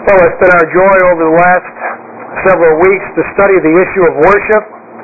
Well, it's been our joy over the last several weeks to study the issue of worship.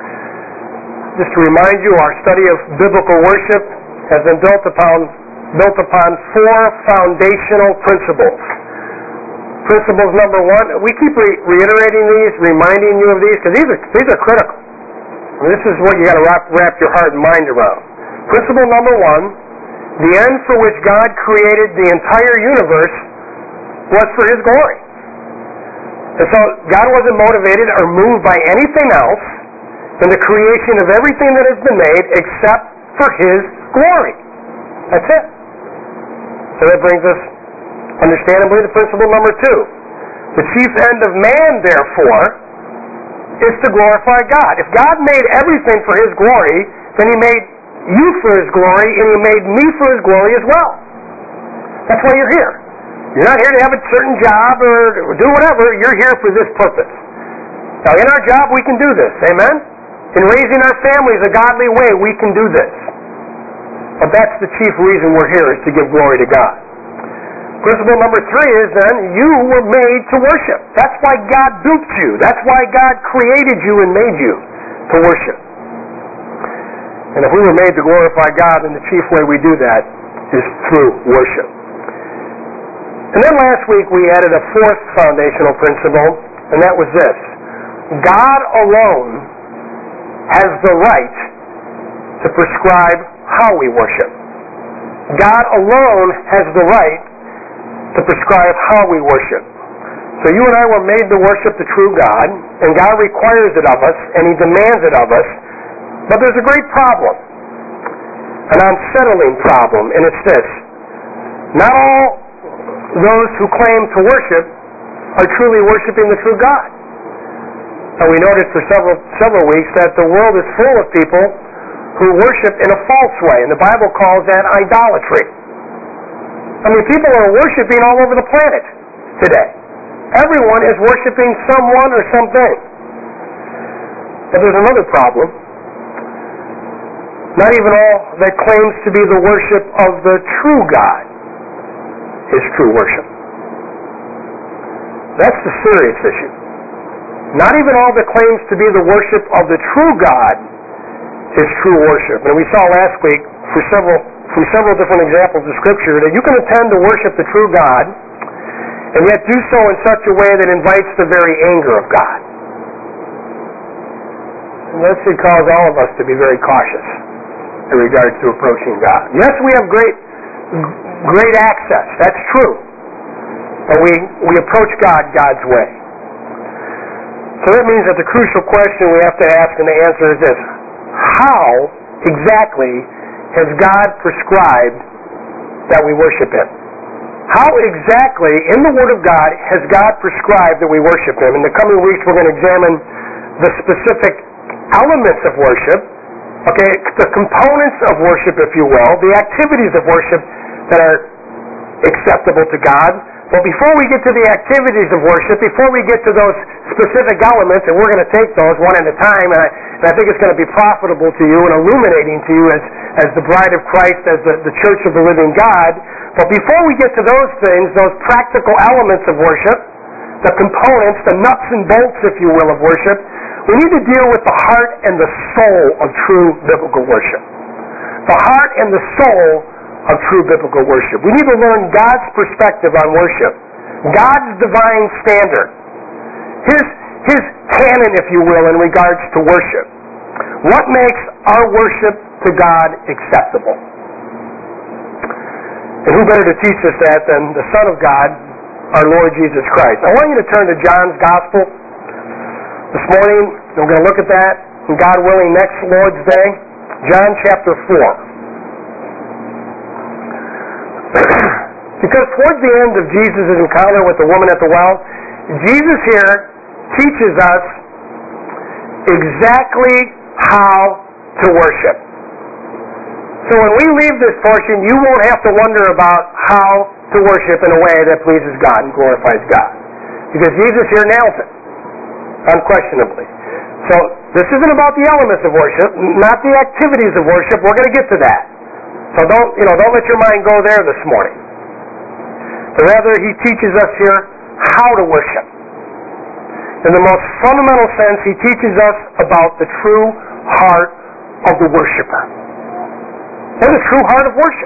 Just to remind you, our study of biblical worship has been built upon four foundational principles. Principles number one, we keep reiterating these, reminding you of these, because these are critical. This is what you got to wrap your heart and mind around. Principle number one, the end for which God created the entire universe was for His glory. And so God wasn't motivated or moved by anything else in the creation of everything that has been made except for His glory. That's it. So that brings us, understandably, to principle number two. The chief end of man, therefore, is to glorify God. If God made everything for His glory, then He made you for His glory, and He made me for His glory as well. That's why you're here. You're not here to have a certain job or do whatever. You're here for this purpose. Now, in our job, we can do this. Amen? In raising our families a godly way, we can do this. But that's the chief reason we're here, is to give glory to God. Principle number three is then, you were made to worship. That's why God built you. That's why God created you and made you to worship. And if we were made to glorify God, then the chief way we do that is through worship. And then last week we added a fourth foundational principle, and that was this. God alone has the right to prescribe how we worship. God alone has the right to prescribe how we worship. So you and I were made to worship the true God, and God requires it of us, and He demands it of us. But there's a great problem, an unsettling problem, and it's this. Not all those who claim to worship are truly worshiping the true God. And we noted for several weeks that the world is full of people who worship in a false way, and the Bible calls that idolatry. I mean, people are worshiping all over the planet today. Everyone is worshiping someone or something. But there's another problem. Not even all that claims to be the worship of the true God is true worship. That's the serious issue. Not even all that claims to be the worship of the true God is true worship. And we saw last week from several different examples of Scripture that you can intend to worship the true God and yet do so in such a way that invites the very anger of God. And that should cause all of us to be very cautious in regards to approaching God. Yes, we have great access. That's true. But we approach God God's way. So that means that the crucial question we have to ask and the answer is this. How exactly has God prescribed that we worship Him? How exactly in the Word of God has God prescribed that we worship Him? In the coming weeks we're going to examine the specific elements of worship, the components of worship, if you will, the activities of worship that are acceptable to God. But before we get to the activities of worship, before we get to those specific elements, and we're going to take those one at a time, and I think it's going to be profitable to you and illuminating to you as the bride of Christ, as the church of the living God. But before we get to those things, those practical elements of worship, the components, the nuts and bolts, if you will, of worship, we need to deal with the heart and the soul of true biblical worship. The heart and the soul of true biblical worship. We need to learn God's perspective on worship. God's divine standard. His canon, if you will, in regards to worship. What makes our worship to God acceptable? And who better to teach us that than the Son of God, our Lord Jesus Christ? I want you to turn to John's Gospel this morning. We're going to look at that, and God willing, next Lord's Day. John chapter 4. Because towards the end of Jesus' encounter with the woman at the well, Jesus here teaches us exactly how to worship. So when we leave this portion, you won't have to wonder about how to worship in a way that pleases God and glorifies God. Because Jesus here nails it, unquestionably. So this isn't about the elements of worship, not the activities of worship. We're going to get to that. So don't let your mind go there this morning. But rather, he teaches us here how to worship. In the most fundamental sense, he teaches us about the true heart of the worshiper. And the true heart of worship.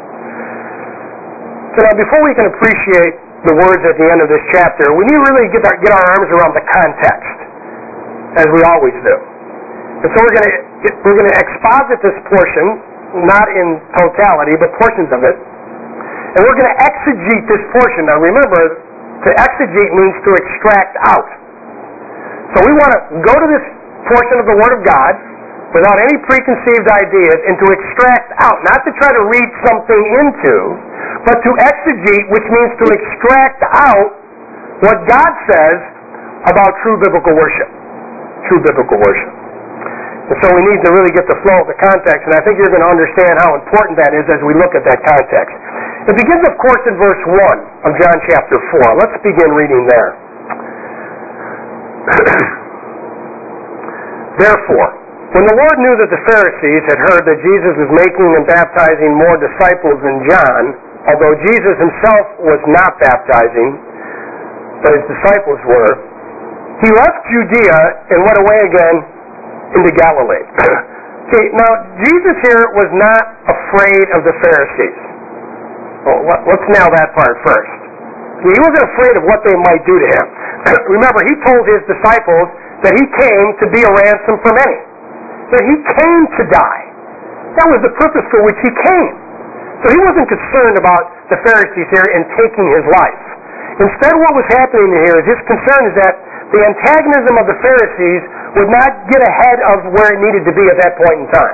So now, before we can appreciate the words at the end of this chapter, we need to really get our arms around the context, as we always do. And so we're going to exposit this portion, not in totality, but portions of it. And we're going to exegete this portion. Now remember, to exegete means to extract out. So we want to go to this portion of the Word of God without any preconceived ideas and to extract out, not to try to read something into, but to exegete, which means to extract out what God says about true biblical worship. True biblical worship. And so we need to really get the flow of the context, and I think you're going to understand how important that is as we look at that context. It begins, of course, in verse 1 of John chapter 4. Let's begin reading there. Therefore, when the Lord knew that the Pharisees had heard that Jesus was making and baptizing more disciples than John, although Jesus himself was not baptizing, but his disciples were, he left Judea and went away again into Galilee. Okay, now, Jesus here was not afraid of the Pharisees. Well, let's nail that part first. He wasn't afraid of what they might do to him. Remember, he told his disciples that he came to be a ransom for many. That he came to die. That was the purpose for which he came. So he wasn't concerned about the Pharisees here and taking his life. Instead, what was happening here is his concern is that the antagonism of the Pharisees would not get ahead of where it needed to be at that point in time.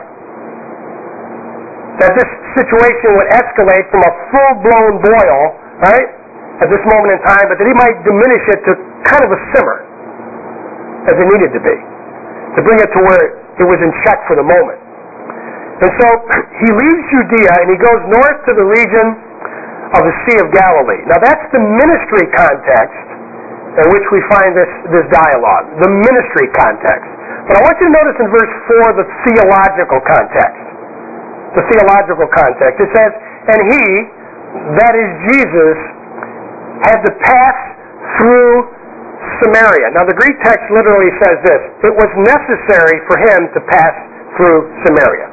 That this situation would escalate from a full-blown boil, right, at this moment in time, but that he might diminish it to kind of a simmer, as it needed to be, to bring it to where it was in check for the moment. And so he leaves Judea and he goes north to the region of the Sea of Galilee. Now that's the ministry context in which we find this dialogue, the ministry context. But I want you to notice in verse 4 the theological context. The theological context. It says, and he, that is Jesus, had to pass through Samaria. Now the Greek text literally says this: it was necessary for him to pass through Samaria.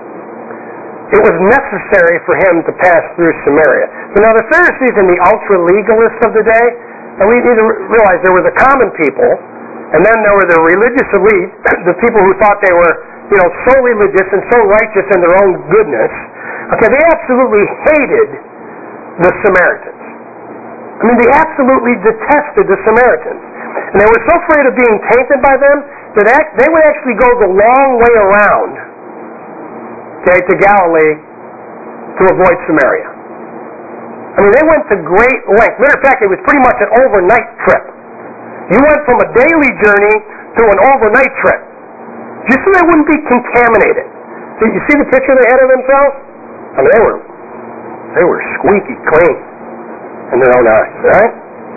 It was necessary for him to pass through Samaria. So now the Pharisees and the ultra-legalists of the day, and we need to realize there were the common people, and then there were the religious elite, the people who thought they were, so religious and so righteous in their own goodness. Okay, they absolutely hated the Samaritans. I mean, they absolutely detested the Samaritans. And they were so afraid of being tainted by them that they would actually go the long way around, to Galilee to avoid Samaria. I mean, they went to great length. Matter of fact, it was pretty much an overnight trip. You went from a daily journey to an overnight trip, just so they wouldn't be contaminated. So you see the picture they had of themselves? I mean, they were squeaky clean in their own eyes, right?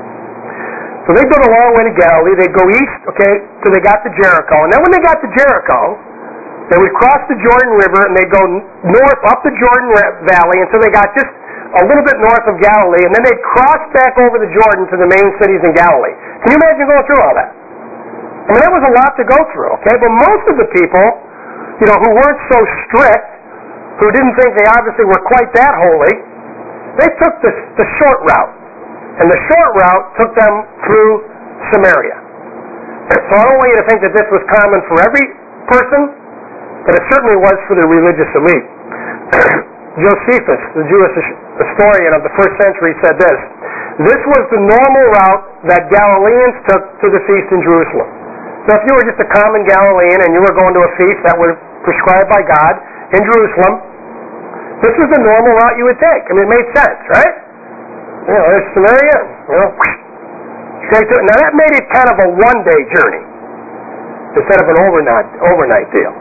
So they go the long way to Galilee. They go east, till they got to Jericho. And then when they got to Jericho, they would cross the Jordan River and they'd go north up the Jordan Valley until they got just a little bit north of Galilee, and then they'd cross back over the Jordan to the main cities in Galilee. Can you imagine going through all that? I mean, that was a lot to go through, But most of the people, who weren't so strict, who didn't think they obviously were quite that holy, they took the short route. And the short route took them through Samaria. So I don't want you to think that this was common for every person, but it certainly was for the religious elite. Josephus, the Jewish historian of the first century, said this: this was the normal route that Galileans took to the feast in Jerusalem. So if you were just a common Galilean and you were going to a feast that was prescribed by God in Jerusalem, this was the normal route you would take. I mean, it made sense, right? There's Samaria, straight to it. Now that made it kind of a one-day journey instead of an overnight deal,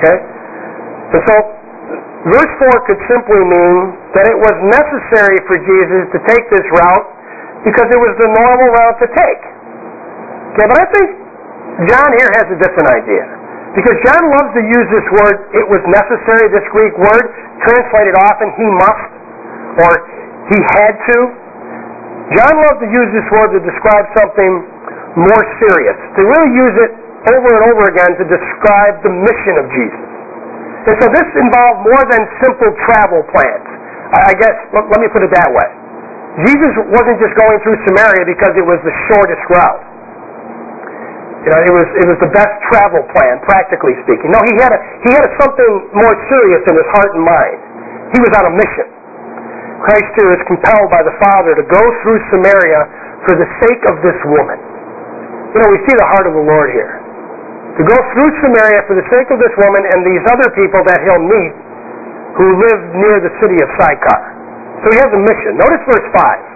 And so, verse 4 could simply mean that it was necessary for Jesus to take this route because it was the normal route to take. But I think John here has a different idea. Because John loves to use this word, it was necessary, this Greek word, translated often, he must, or he had to. John loved to use this word to describe something more serious, to really use it over and over again to describe the mission of Jesus. And so this involved more than simple travel plans. I guess, let me put it that way. Jesus wasn't just going through Samaria because it was the shortest route. It was the best travel plan, practically speaking. No, he had something more serious in his heart and mind. He was on a mission. Christ here is compelled by the Father to go through Samaria for the sake of this woman. We see the heart of the Lord here. To go through Samaria for the sake of this woman and these other people that he'll meet who live near the city of Sychar. So he has a mission. Notice verse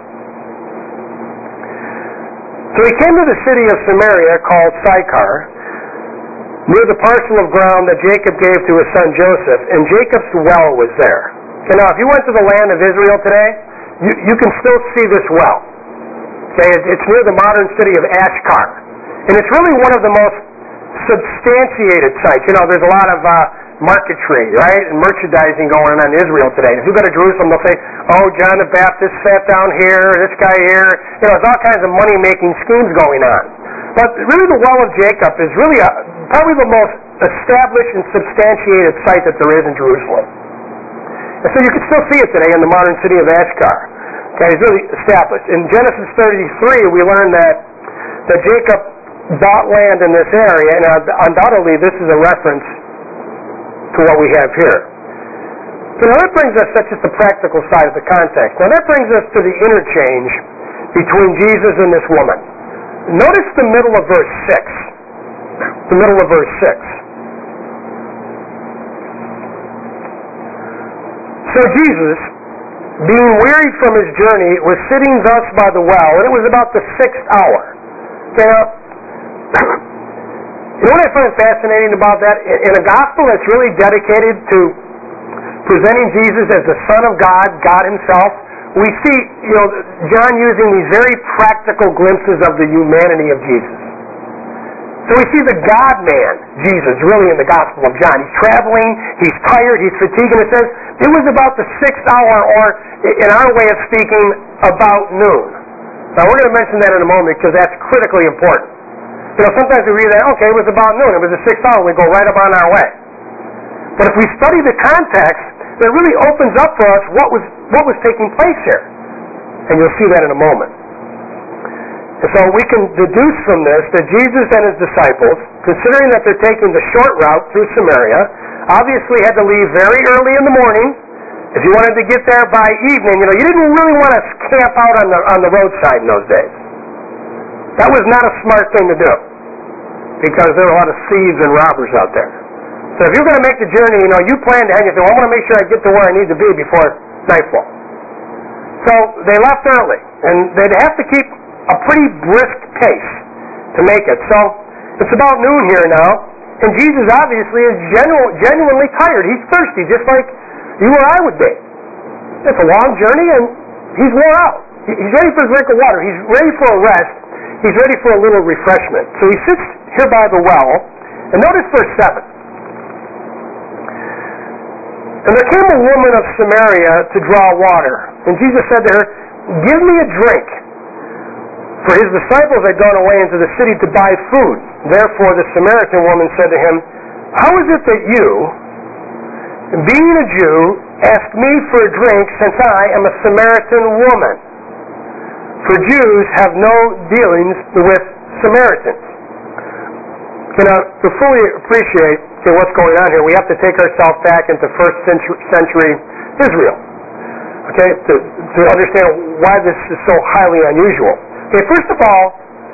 5. So he came to the city of Samaria called Sychar, near the parcel of ground that Jacob gave to his son Joseph, and Jacob's well was there. Okay, now if you went to the land of Israel today, you can still see this well. Okay, it's near the modern city of Ashkar. And it's really one of the most substantiated sites. There's a lot of marketry, right, and merchandising going on in Israel today. And if you go to Jerusalem, they'll say, oh, John the Baptist sat down here, this guy here. There's all kinds of money-making schemes going on. But really the Well of Jacob is really probably the most established and substantiated site that there is in Jerusalem. And so you can still see it today in the modern city of Ashkar. Okay, it's really established. In Genesis 33, we learn that Jacob bought land in this area, and undoubtedly this is a reference to what we have here. So now that brings us, that's just the practical side of the context. Now that brings us to the interchange between Jesus and this woman. Notice the middle of verse 6. The middle of verse 6. So Jesus, being wearied from his journey, was sitting thus by the well, and it was about the 6th hour. Okay, now, you know what I find fascinating about that? In a gospel that's really dedicated to presenting Jesus as the Son of God, God himself, we see, John using these very practical glimpses of the humanity of Jesus. So we see the God-man, Jesus, really in the Gospel of John. He's traveling, he's tired, he's fatigued, and it says it was about the 6th hour, or in our way of speaking, about noon. Now we're going to mention that in a moment because that's critically important. Sometimes we read that, okay, it was about noon, it was the 6th hour, we go right about our way. But if we study the context, it really opens up for us what was taking place here. And you'll see that in a moment. And so we can deduce from this that Jesus and his disciples, considering that they're taking the short route through Samaria, obviously had to leave very early in the morning. If you wanted to get there by evening, you didn't really want to camp out on the roadside in those days. That was not a smart thing to do, because there were a lot of thieves and robbers out there. So if you're going to make the journey, you plan ahead, you say, well, I want to make sure I get to where I need to be before nightfall. So they left early, and they'd have to keep a pretty brisk pace to make it. So it's about noon here now, and Jesus obviously is genuinely tired. He's thirsty, just like you or I would be. It's a long journey, and he's worn out. He's ready for a drink of water. He's ready for a rest. He's ready for a little refreshment. So he sits here by the well, and notice verse 7. And there came a woman of Samaria to draw water, and Jesus said to her, give me a drink. For his disciples had gone away into the city to buy food. Therefore the Samaritan woman said to him, how is it that you, being a Jew, ask me for a drink, since I am a Samaritan woman? For Jews have no dealings with Samaritans. Now, to fully appreciate what's going on here, we have to take ourselves back into first century Israel, to understand why this is so highly unusual. Okay, first of all,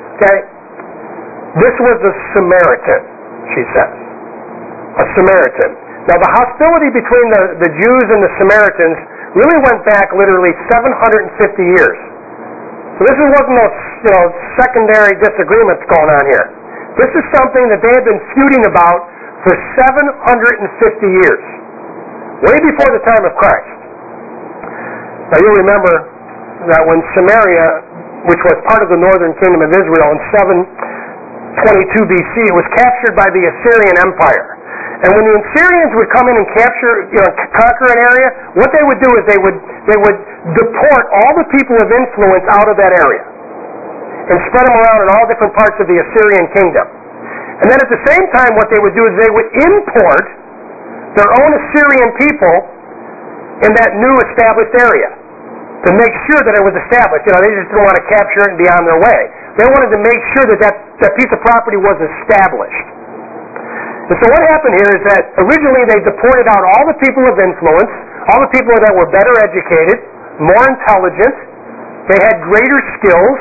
this was a Samaritan, she says. A Samaritan. Now, the hostility between the Jews and the Samaritans really went back literally 750 years. So this wasn't no secondary disagreements going on here. This is something that they had been feuding about for 750 years, way before the time of Christ. Now you'll remember that when Samaria, which was part of the northern kingdom of Israel in 722 BC, it was captured by the Assyrian Empire. And when the Assyrians would come in and conquer an area, what they would do is they would deport all the people of influence out of that area and spread them around in all different parts of the Assyrian kingdom. And then at the same time, what they would do is they would import their own Assyrian people in that new established area to make sure that it was established. They just didn't want to capture it and be on their way. They wanted to make sure that piece of property was established. And so what happened here is that originally they deported out all the people of influence, all the people that were better educated, more intelligent, they had greater skills,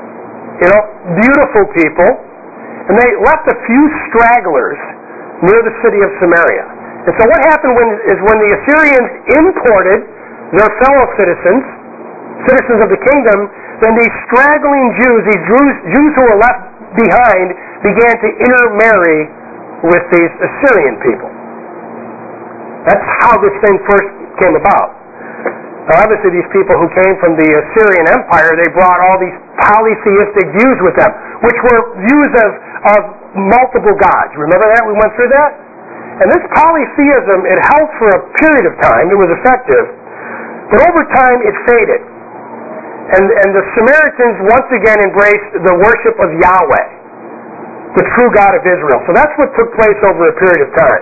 beautiful people, and they left a few stragglers near the city of Samaria. And so what happened when the Assyrians imported their fellow citizens of the kingdom, then these straggling Jews, these Jews who were left behind, began to intermarry with these Assyrian people. That's how this thing first came about. Now obviously these people who came from the Assyrian Empire, they brought all these polytheistic views with them, which were views of multiple gods. Remember that? We went through that? And this polytheism, it held for a period of time. It was effective. But over time, it faded. And the Samaritans once again embraced the worship of Yahweh, the true God of Israel. So that's what took place over a period of time.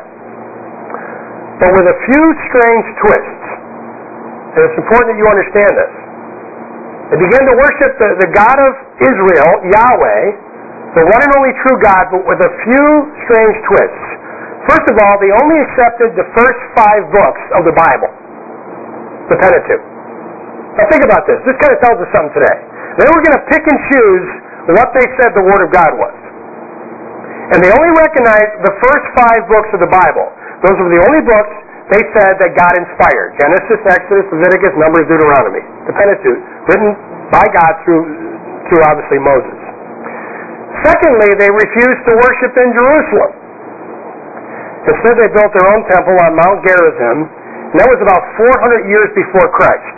But with a few strange twists. And it's important that you understand this. They began to worship the God of Israel, Yahweh, the one and only true God, but with a few strange twists. First of all, they only accepted the first 5 books of the Bible, the Pentateuch. Now think about this. This kind of tells us something today. They were going to pick and choose what they said the Word of God was. And they only recognized the first 5 books of the Bible. Those were the only books they said that God inspired. Genesis, Exodus, Leviticus, Numbers, Deuteronomy. The Pentateuch, written by God through obviously Moses. Secondly, they refused to worship in Jerusalem. Instead, they built their own temple on Mount Gerizim, and that was about 400 years before Christ.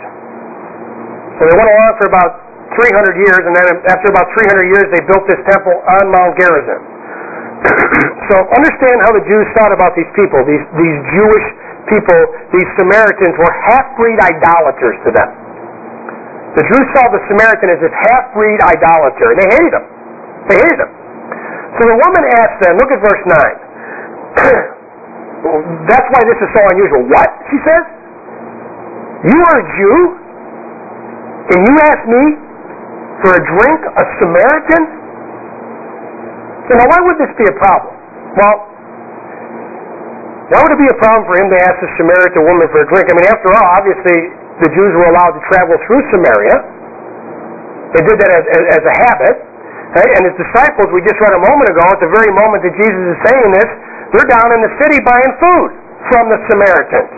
So they went along for about 300 years, and then after about 300 years, they built this temple on Mount Gerizim. So understand how the Jews thought about these people. These Jewish people, these Samaritans, were half-breed idolaters to them. The Jews saw the Samaritan as this half-breed idolater, and they hated him. They hated him. So the woman asked them, look at verse 9. That's why this is so unusual. What? She says. You are a Jew, and you ask me for a drink, a Samaritan? So now why would this be a problem? Well, why would it be a problem for him to ask the Samaritan woman for a drink? I mean, after all, obviously, the Jews were allowed to travel through Samaria. They did that as a habit. Right? And his disciples, we just read a moment ago, at the very moment that Jesus is saying this, they're down in the city buying food from the Samaritans.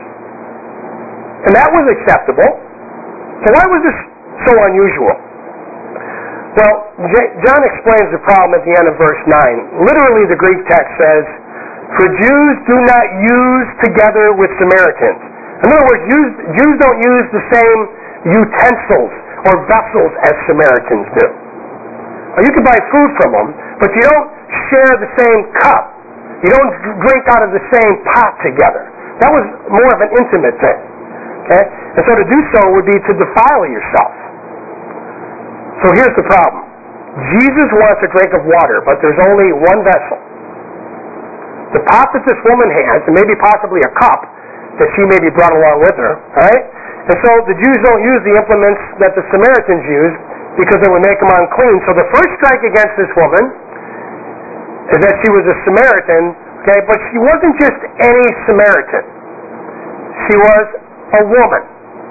And that was acceptable. So why was this so unusual? Well, John explains the problem at the end of verse 9. Literally, the Greek text says, for Jews do not use together with Samaritans. In other words, Jews don't use the same utensils or vessels as Samaritans do. Now, you can buy food from them, but you don't share the same cup. You don't drink out of the same pot together. That was more of an intimate thing. Okay? And so to do so would be to defile yourself. So here's the problem. Jesus wants a drink of water, but there's only one vessel. The pot that this woman has, and maybe possibly a cup that she maybe brought along with her, all right? And so the Jews don't use the implements that the Samaritans use because it would make them unclean. So the first strike against this woman is that she was a Samaritan, okay? But she wasn't just any Samaritan. She was a woman.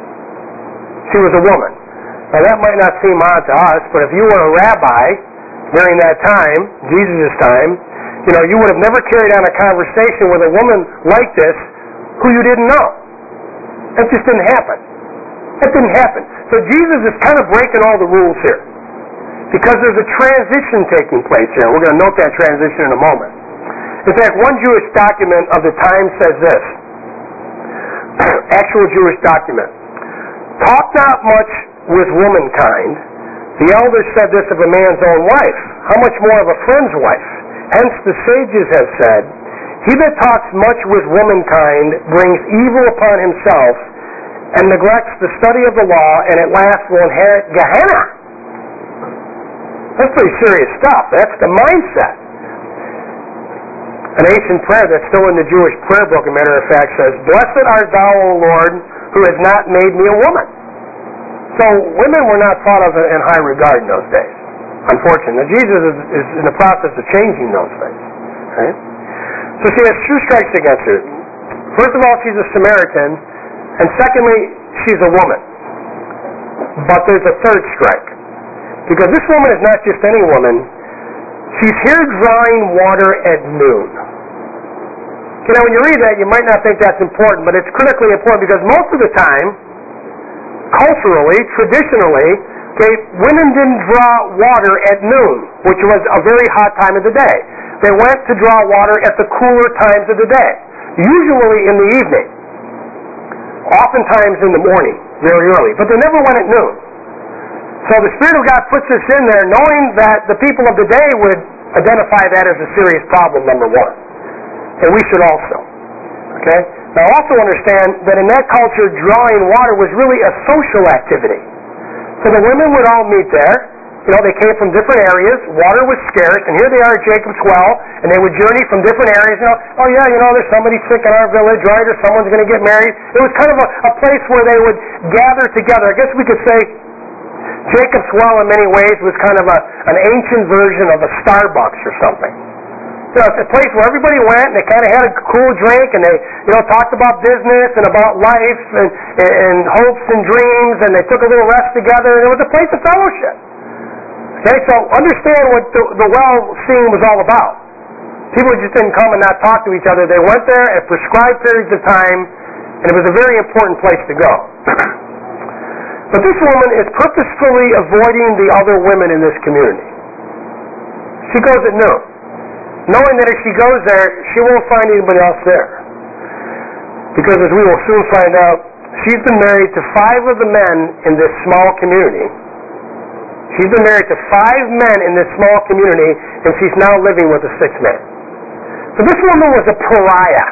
She was a woman. Now that might not seem odd to us, but if you were a rabbi during that time, Jesus' time, you would have never carried on a conversation with a woman like this who you didn't know. That just didn't happen. That didn't happen. So Jesus is kind of breaking all the rules here. Because there's a transition taking place here. We're going to note that transition in a moment. In fact, one Jewish document of the time says this. Actual Jewish document. Talk not much with womankind. The elders said this of a man's own wife. How much more of a friend's wife? Hence the sages have said, He that talks much with womankind brings evil upon himself and neglects the study of the law, and at last will inherit Gehenna. That's pretty serious stuff. That's the mindset. An ancient prayer that's still in the Jewish prayer book, as a matter of fact, says, "Blessed art thou, O Lord, who has not made me a woman." So women were not thought of in high regard in those days, unfortunately. Now, Jesus is in the process of changing those things. Right? So she has two strikes against her. First of all, she's a Samaritan, and secondly, she's a woman. But there's a third strike. Because this woman is not just any woman. She's here drawing water at noon. You know, when you read that, you might not think that's important, but it's critically important because most of the time, culturally, traditionally, women didn't draw water at noon, which was a very hot time of the day. They went to draw water at the cooler times of the day, usually in the evening, oftentimes in the morning, very early, but they never went at noon. So the Spirit of God puts this in there knowing that the people of the day would identify that as a serious problem, number one. And we should also. Okay? Now also understand that in that culture, drawing water was really a social activity. So the women would all meet there. You know, they came from different areas. Water was scarce, and here they are at Jacob's Well, and they would journey from different areas. You know, oh yeah, you know, there's somebody sick in our village, right? Or someone's going to get married. It was kind of a place where they would gather together. I guess we could say Jacob's Well in many ways was kind of an ancient version of a Starbucks or something. So it's a place where everybody went and they kind of had a cool drink and they, you know, talked about business and about life and hopes and dreams, and they took a little rest together, and it was a place of fellowship. Okay, so understand what the well scene was all about. People just didn't come and not talk to each other. They went there at prescribed periods of time, and it was a very important place to go. But this woman is purposefully avoiding the other women in this community. She goes at noon, knowing that if she goes there, she won't find anybody else there. Because as we will soon find out, she's been married to 5 of the men in this small community. She's been married to 5 men in this small community, and she's now living with the 6th man. So this woman was a pariah,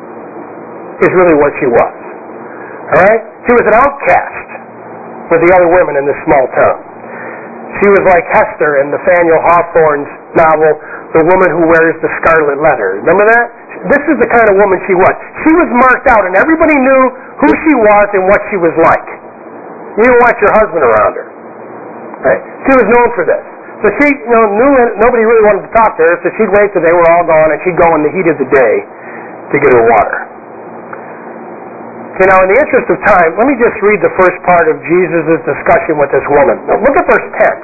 is really what she was. Alright? She was an outcast with the other women in this small town. She was like Hester in Nathaniel Hawthorne's novel, The Woman Who Wears the Scarlet Letter. Remember that? This is the kind of woman she was. She was marked out, and everybody knew who she was and what she was like. You didn't want your husband around her. Right? She was known for this. So she, knew nobody really wanted to talk to her, so she'd wait till they were all gone, and she'd go in the heat of the day to get her water. Okay, now in the interest of time, let me just read the first part of Jesus' discussion with this woman. Now look at verse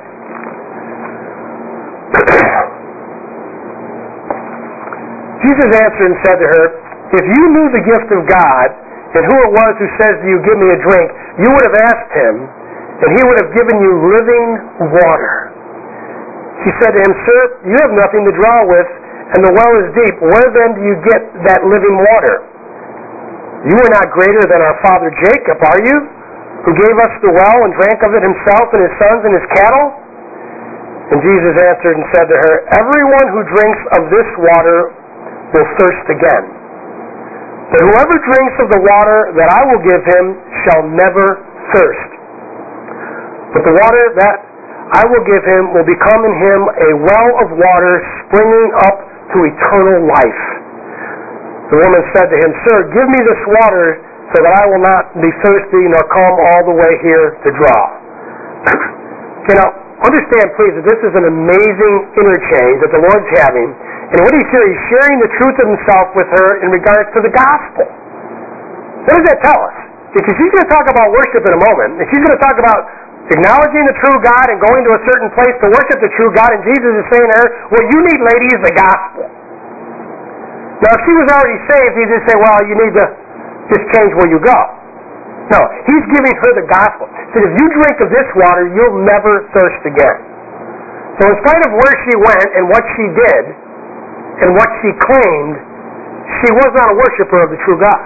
10. Jesus answered and said to her, "If you knew the gift of God, and who it was who says to you, 'Give me a drink,' you would have asked him, and he would have given you living water." She said to him, "Sir, you have nothing to draw with, and the well is deep. Where then do you get that living water? You are not greater than our father Jacob, are you, who gave us the well and drank of it himself and his sons and his cattle?" And Jesus answered and said to her, "Everyone who drinks of this water will thirst again. But whoever drinks of the water that I will give him shall never thirst. But the water that I will give him will become in him a well of water springing up to eternal life." The woman said to him, "Sir, give me this water so that I will not be thirsty nor come all the way here to draw." Okay, now, understand please that this is an amazing interchange that the Lord's having. And what he's here, he's sharing the truth of himself with her in regards to the gospel. What does that tell us? Because she's going to talk about worship in a moment, and she's going to talk about acknowledging the true God and going to a certain place to worship the true God, and Jesus is saying to her, what you need, lady, is the gospel. Now, if she was already saved, he didn't say, well, you need to just change where you go. No, he's giving her the gospel. He said, if you drink of this water, you'll never thirst again. So in spite of where she went and what she did and what she claimed, she was not a worshiper of the true God.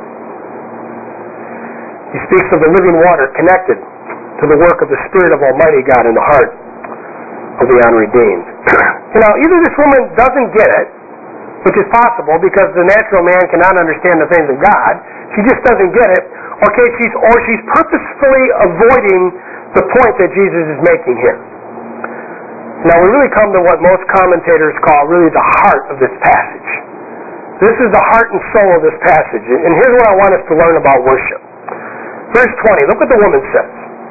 He speaks of the living water connected to the work of the Spirit of Almighty God in the heart of the unredeemed. Either this woman doesn't get it, which is possible because the natural man cannot understand the things of God. She just doesn't get it. Okay, she's purposefully avoiding the point that Jesus is making here. Now we really come to what most commentators call really the heart of this passage. This is the heart and soul of this passage. And here's what I want us to learn about worship. Verse 20, look what the woman says.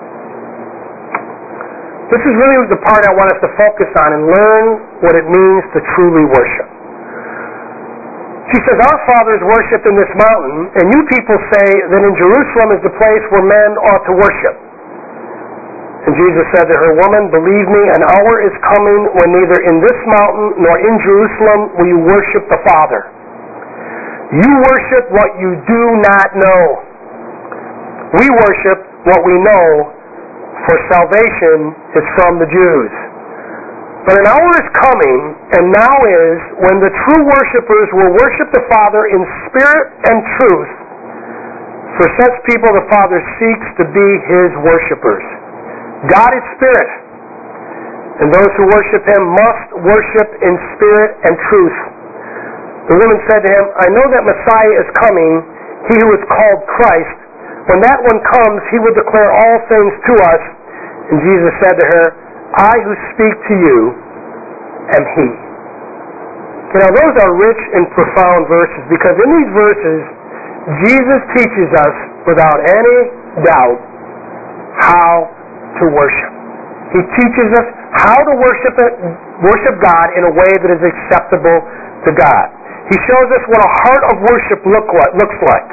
This is really the part I want us to focus on and learn what it means to truly worship. She says, our fathers worshipped in this mountain, and you people say that in Jerusalem is the place where men ought to worship. And Jesus said to her, woman, believe me, an hour is coming when neither in this mountain nor in Jerusalem will you worship the Father. You worship what you do not know. We worship what we know, for salvation is from the Jews. But an hour is coming, and now is, when the true worshipers will worship the Father in spirit and truth. For such people the Father seeks to be His worshipers. God is spirit, and those who worship Him must worship in spirit and truth. The woman said to Him, I know that Messiah is coming, He who is called Christ. When that one comes, He will declare all things to us. And Jesus said to her, I who speak to you am He. Now those are rich and profound verses, because in these verses, Jesus teaches us without any doubt how to worship. He teaches us how to worship God in a way that is acceptable to God. He shows us what a heart of worship looks like.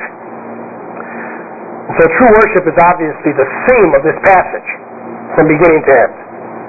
So true worship is obviously the theme of this passage, from beginning to end.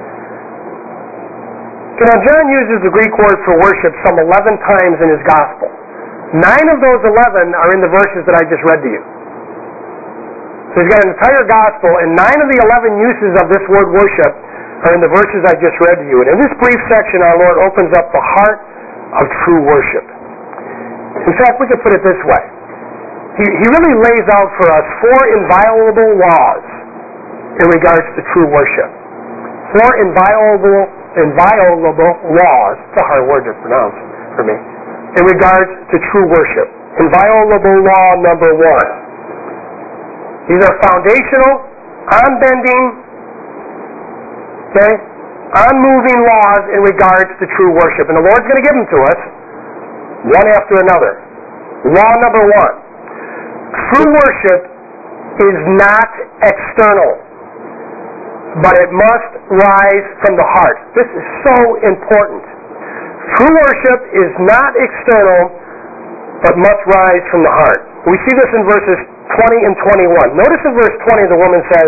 Now John uses the Greek word for worship some 11 times in his gospel. 9 of those 11 are in the verses that I just read to you. So he's got an entire gospel, and 9 of the 11 uses of this word worship are in the verses I just read to you. And in this brief section, our Lord opens up the heart of true worship. In fact, we could put it this way. He really lays out for us 4 inviolable laws in regards to true worship. 4 inviolable laws, it's a hard word to pronounce for me, in regards to true worship. Inviolable law number 1. These are foundational, unbending, unmoving laws in regards to true worship. And the Lord's going to give them to us, one after another. Law number 1. True worship is not external, but it must rise from the heart. This is so important. True worship is not external, but must rise from the heart. We see this in verses 20 and 21. Notice in verse 20 the woman says,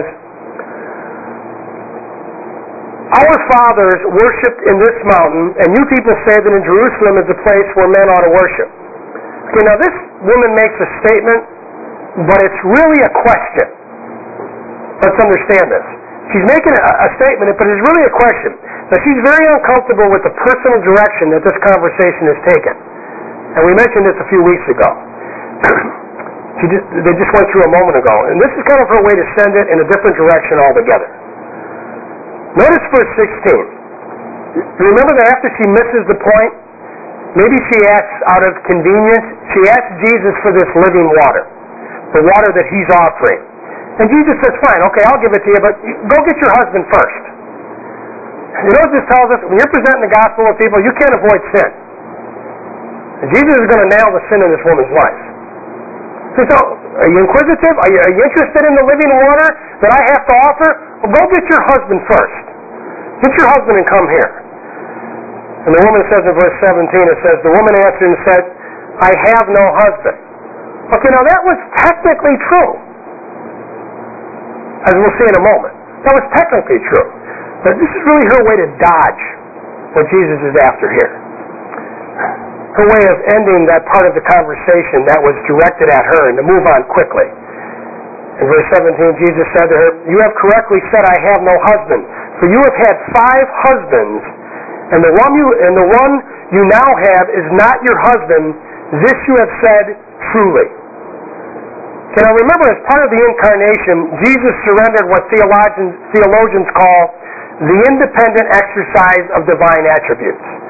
our fathers worshipped in this mountain, and you people say that in Jerusalem is the place where men ought to worship. Okay, now this woman makes a statement, but it's really a question. Let's understand this. She's making a statement, but it's really a question. Now, she's very uncomfortable with the personal direction that this conversation has taken. And we mentioned this a few weeks ago. They just went through a moment ago. And this is kind of her way to send it in a different direction altogether. Notice verse 16. Remember that after she misses the point, maybe she asks out of convenience, she asks Jesus for this living water, the water that He's offering. And Jesus says, fine, okay, I'll give it to you, but go get your husband first. You know what this tells us? When you're presenting the gospel to people, you can't avoid sin. And Jesus is going to nail the sin in this woman's life. So, are you inquisitive? Are you interested in the living water that I have to offer? Well, go get your husband first. Get your husband and come here. And the woman says in verse 17, it says, the woman answered and said, I have no husband. Okay, now that was technically true, as we'll see in a moment. That was technically true. But this is really her way to dodge what Jesus is after here. Her way of ending that part of the conversation that was directed at her and to move on quickly. In verse 17, Jesus said to her, you have correctly said, I have no husband. For you have had 5 husbands, and the one you now have is not your husband. This you have said truly. Now remember, as part of the incarnation, Jesus surrendered what theologians call the independent exercise of divine attributes.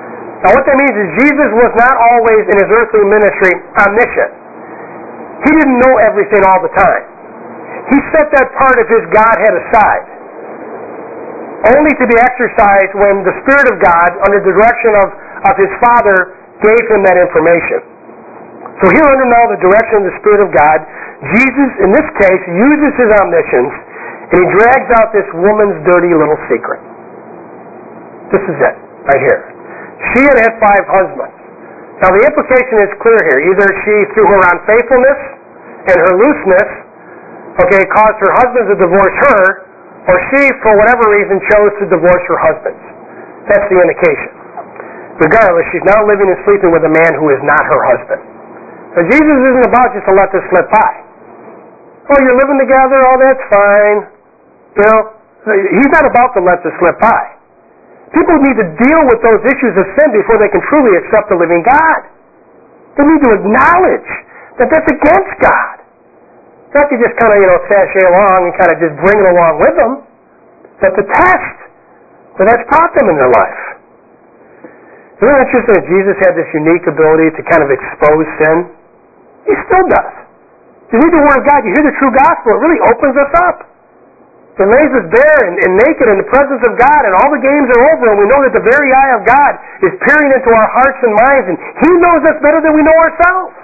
Now what that means is Jesus was not always in his earthly ministry omniscient. He didn't know everything all the time. He set that part of his Godhead aside, only to be exercised when the Spirit of God, under the direction of his Father, gave him that information. So here under now the direction of the Spirit of God, Jesus, in this case, uses his omniscience, and he drags out this woman's dirty little secret. This is it, right here. She had had 5 husbands. Now the implication is clear here. Either she, through her unfaithfulness and her looseness, caused her husband to divorce her, or she, for whatever reason, chose to divorce her husband. That's the indication. Regardless, she's now living and sleeping with a man who is not her husband. Now Jesus isn't about just to let this slip by. Oh, you're living together, oh, that's fine. You know, he's not about to let this slip by. People need to deal with those issues of sin before they can truly accept the living God. They need to acknowledge that that's against God. Not to just kind of, sashay along and kind of just bring it along with them, but to test where that's brought them in their life. Isn't it interesting that Jesus had this unique ability to kind of expose sin? He still does. You read the Word of God, you hear the true gospel, it really opens us up. It lays us bare and naked in the presence of God, and all the games are over, and we know that the very eye of God is peering into our hearts and minds, and He knows us better than we know ourselves.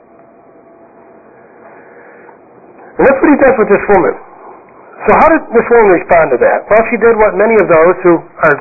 And that's what He does with this woman. So how did this woman respond to that? Well, she did what many of those who are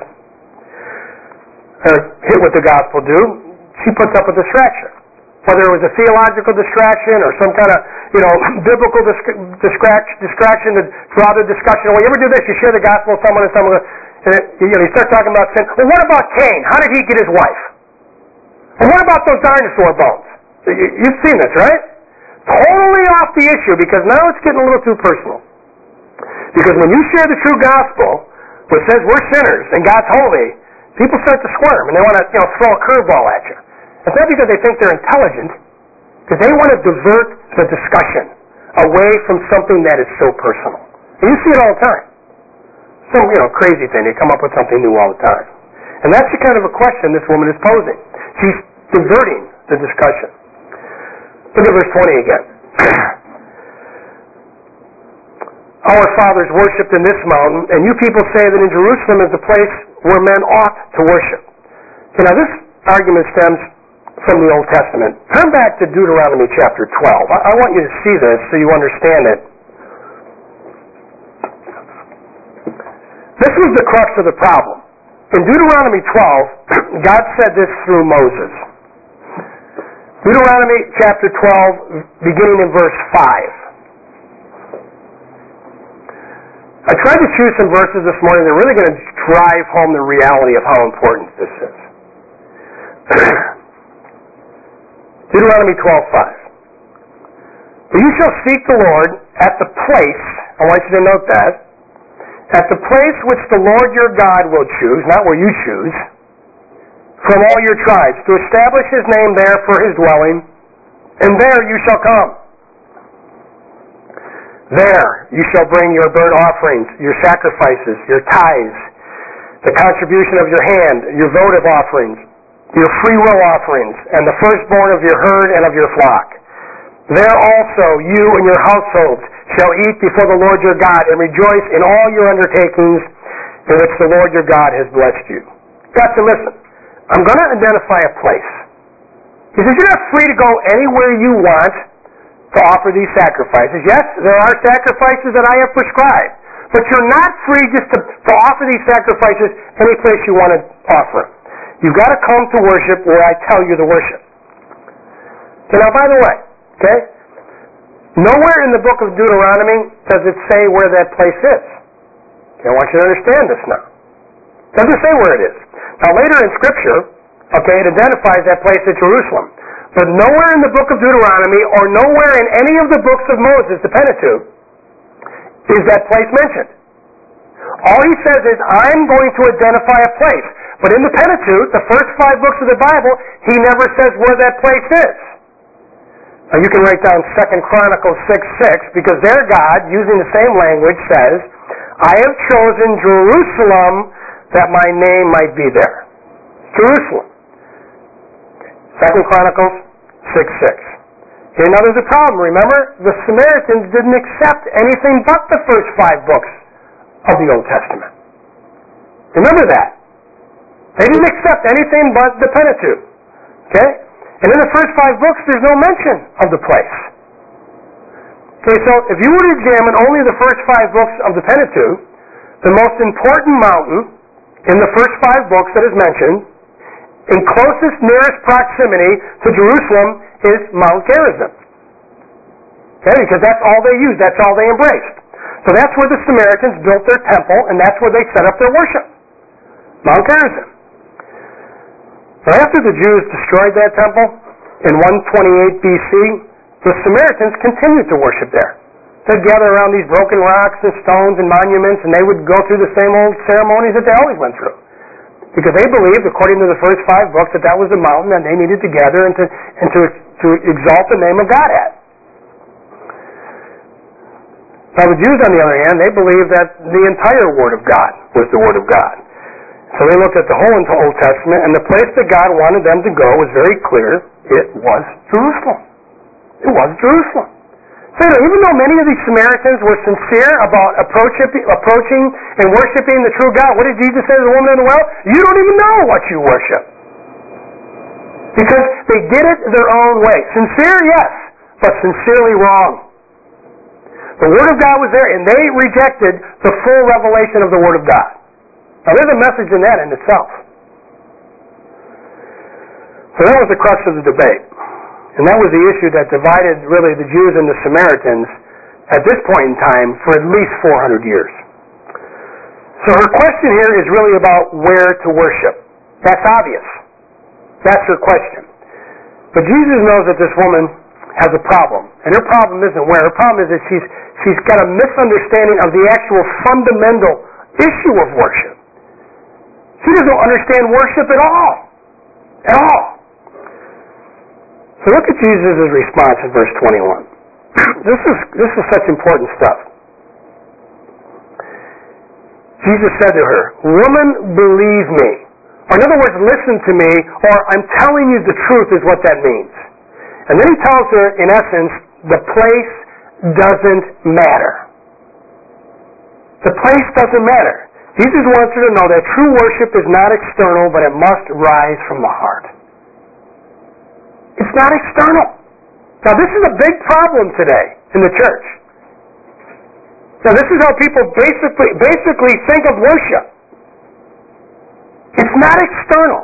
hit with the gospel do. She puts up a distraction. Whether it was a theological distraction or some kind of, biblical distraction to draw the discussion. Well, you ever do this? You share the gospel with someone and you start talking about sin. Well, what about Cain? How did he get his wife? Well, what about those dinosaur bones? You've seen this, right? Totally off the issue, because now it's getting a little too personal. Because when you share the true gospel, which says we're sinners and God's holy, people start to squirm and they want to throw a curveball at you. It's not because they think they're intelligent, because they want to divert the discussion away from something that is so personal. And you see it all the time. Some crazy thing. They come up with something new all the time. And that's the kind of a question this woman is posing. She's diverting the discussion. Look at verse 20 again. Our fathers worshipped in this mountain, and you people say that in Jerusalem is the place where men ought to worship. So now this argument stems from the Old Testament. Turn back to Deuteronomy chapter 12. I want you to see this so you understand it. This was the crux of the problem. In Deuteronomy 12, God said this through Moses. Deuteronomy chapter 12, beginning in verse 5. I tried to choose some verses this morning that are really going to drive home the reality of how important this is. Deuteronomy 12:5. But you shall seek the Lord at the place, I want you to note that, at the place which the Lord your God will choose, not where you choose, from all your tribes, to establish His name there for His dwelling, and there you shall come. There you shall bring your burnt offerings, your sacrifices, your tithes, the contribution of your hand, your votive offerings, your free will offerings, and the firstborn of your herd and of your flock. There also you and your households shall eat before the Lord your God, and rejoice in all your undertakings in which the Lord your God has blessed you. Got to listen. I'm going to identify a place. He says you're not free to go anywhere you want to offer these sacrifices. Yes, there are sacrifices that I have prescribed, but you're not free just to offer these sacrifices any place you want to offer them. You've got to come to worship where I tell you to worship. So now, by the way, nowhere in the book of Deuteronomy does it say where that place is. I want you to understand this now. It doesn't say where it is. Now, later in Scripture, it identifies that place at Jerusalem. But nowhere in the book of Deuteronomy or nowhere in any of the books of Moses, the Pentateuch, is that place mentioned. All he says is, I'm going to identify a place. But in the Pentateuch, the first 5 books of the Bible, he never says where that place is. Now you can write down 2 Chronicles 6:6, because there God, using the same language, says, I have chosen Jerusalem that my name might be there. Jerusalem. 2 Chronicles 6:6. Here now there's a problem. Remember, the Samaritans didn't accept anything but the first 5 books of the Old Testament. Remember that. They didn't accept anything but the Pentateuch. Okay? And in the first 5 books, there's no mention of the place. Okay, so if you were to examine only the first 5 books of the Pentateuch, the most important mountain in the first 5 books that is mentioned, in closest, nearest proximity to Jerusalem, is Mount Gerizim. Okay, because that's all they used, that's all they embraced. So that's where the Samaritans built their temple, and that's where they set up their worship. Mount Gerizim. Now after the Jews destroyed that temple in 128 BC, the Samaritans continued to worship there. They'd gather around these broken rocks and stones and monuments, and they would go through the same old ceremonies that they always went through. Because they believed, according to the first 5 books, that that was the mountain that they needed to gather and to exalt the name of God at. Now the Jews, on the other hand, they believed that the entire Word of God was the Word of God. So they looked at the whole Old Testament, and the place that God wanted them to go was very clear. It was Jerusalem. It was Jerusalem. So even though many of these Samaritans were sincere about approaching and worshiping the true God, what did Jesus say to the woman in the well? You don't even know what you worship. Because they did it their own way. Sincere, yes, but sincerely wrong. The Word of God was there, and they rejected the full revelation of the Word of God. Now there's a message in that in itself. So that was the crux of the debate. And that was the issue that divided really the Jews and the Samaritans at this point in time for at least 400 years. So her question here is really about where to worship. That's obvious. That's her question. But Jesus knows that this woman has a problem. And her problem isn't where. Her problem is that she's got a misunderstanding of the actual fundamental issue of worship. She doesn't understand worship at all. At all. So look at Jesus' response in verse 21. This is such important stuff. Jesus said to her, "Woman, believe me." Or in other words, listen to me, or I'm telling you the truth is what that means. And then he tells her, in essence, the place doesn't matter. The place doesn't matter. Jesus wants her to know that true worship is not external, but it must rise from the heart. It's not external. Now this is a big problem today in the church. Now this is how people basically think of worship. It's not external.